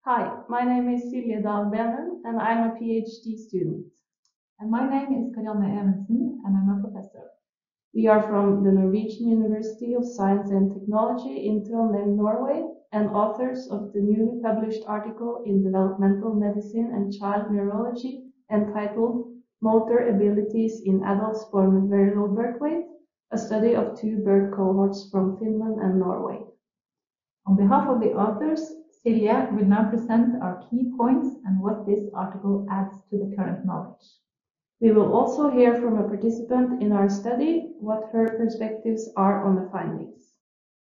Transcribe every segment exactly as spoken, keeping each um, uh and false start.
Hi, my name is Silje Dahl-Benen and I'm a PhD student. And my name is Karianne Evensen and I'm a professor. We are from the Norwegian University of Science and Technology in Trondheim, Norway, and authors of the newly published article in Developmental Medicine and Child Neurology entitled Motor Abilities in Adults Born with Very Low Birth Weight, a study of two birth cohorts from Finland and Norway. On behalf of the authors, Silje will now present our key points and what this article adds to the current knowledge. We will also hear from a participant in our study what her perspectives are on the findings.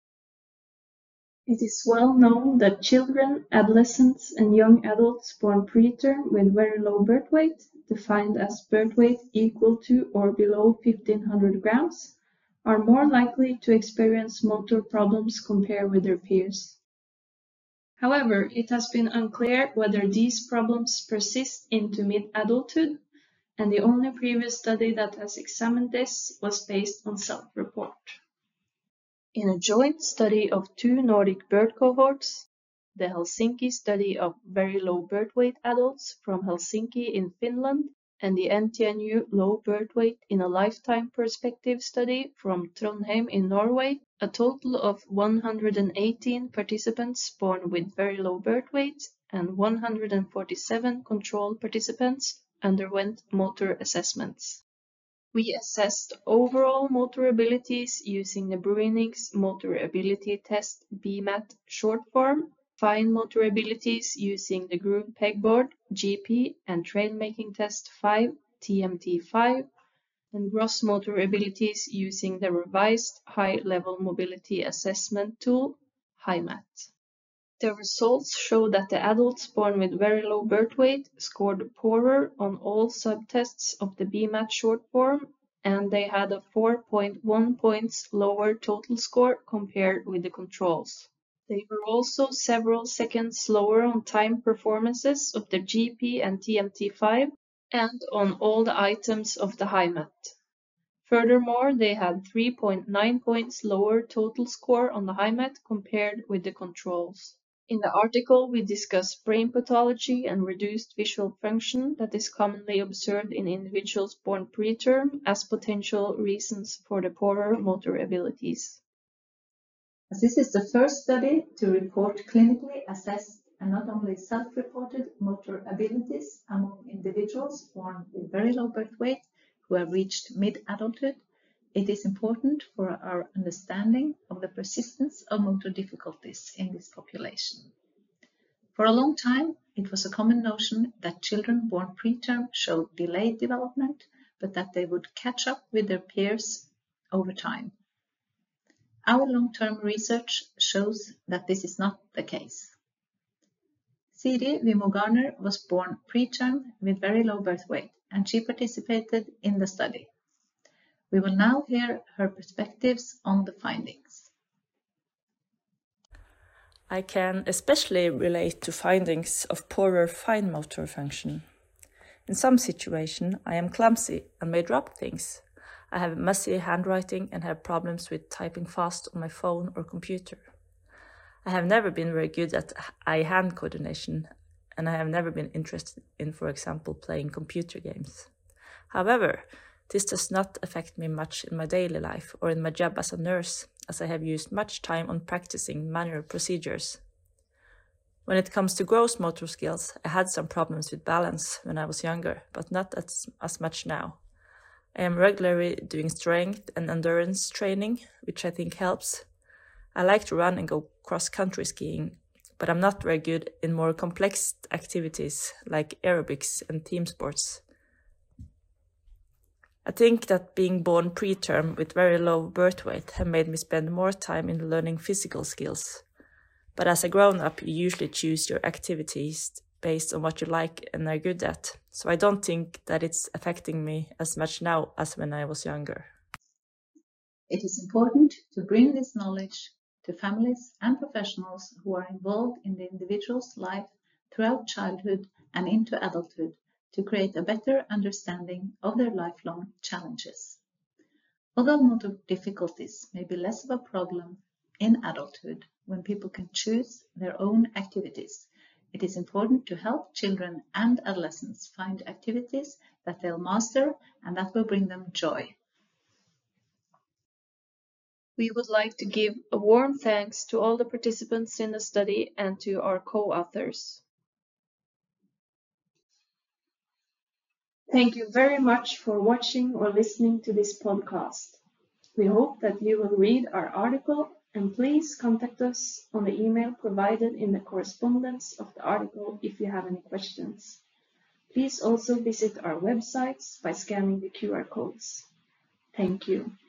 It is well known that children, adolescents, and young adults born preterm with very low birth weight, defined as birth weight equal to or below fifteen hundred grams, are more likely to experience motor problems compared with their peers. However, it has been unclear whether these problems persist into mid-adulthood, and the only previous study that has examined this was based on self-report. In a joint study of two Nordic birth cohorts, the Helsinki study of very low birth weight adults from Helsinki in Finland and the N T N U low birth weight in a lifetime perspective study from Trondheim in Norway, a total of one hundred eighteen participants born with very low birth weight and one hundred forty-seven control participants underwent motor assessments. We assessed overall motor abilities using the Bruinings Motor Ability Test B M A T short form, fine motor abilities using the Groove Pegboard G P and Trail Making Test five T M T five, and gross motor abilities using the revised High Level Mobility Assessment Tool H I M A T. The results show that the adults born with very low birth weight scored poorer on all subtests of the B M A T short form, and they had a four point one points lower total score compared with the controls. They were also several seconds slower on time performances of the G P and T M T five and on all the items of the H I M A T. Furthermore, they had three point nine points lower total score on the H I M A T compared with the controls. In the article, we discuss brain pathology and reduced visual function that is commonly observed in individuals born preterm as potential reasons for the poorer motor abilities. As this is the first study to report clinically assessed and not only self-reported motor abilities among individuals born with very low birth weight who have reached mid-adulthood, it is important for our understanding of the persistence of motor difficulties in this population. For a long time, it was a common notion that children born preterm showed delayed development, but that they would catch up with their peers over time. Our long-term research shows that this is not the case. Siri Wimo-Garner was born preterm with very low birth weight, and she participated in the study. We will now hear her perspectives on the findings. I can especially relate to findings of poorer fine motor function. In some situations, I am clumsy and may drop things. I have messy handwriting and have problems with typing fast on my phone or computer. I have never been very good at eye-hand coordination, and I have never been interested in, for example, playing computer games. However, this does not affect me much in my daily life or in my job as a nurse, as I have used much time on practicing manual procedures. When it comes to gross motor skills, I had some problems with balance when I was younger, but not as, as much now. I am regularly doing strength and endurance training, which I think helps. I like to run and go cross-country skiing, but I'm not very good in more complex activities like aerobics and team sports. I think that being born preterm with very low birth weight have made me spend more time in learning physical skills. But as a grown-up, you usually choose your activities based on what you like and are good at, so I don't think that it's affecting me as much now as when I was younger. It is important to bring this knowledge to families and professionals who are involved in the individual's life throughout childhood and into adulthood, to create a better understanding of their lifelong challenges. Although motor difficulties may be less of a problem in adulthood when people can choose their own activities, It is important to help children and adolescents find activities that they'll master and that will bring them joy. We would like to give a warm thanks to all the participants in the study and to our co-authors. Thank you very much for watching or listening to this podcast. We hope that you will read our article, and please contact us on the email provided in the correspondence of the article if you have any questions. Please also visit our websites by scanning the Q R codes. Thank you.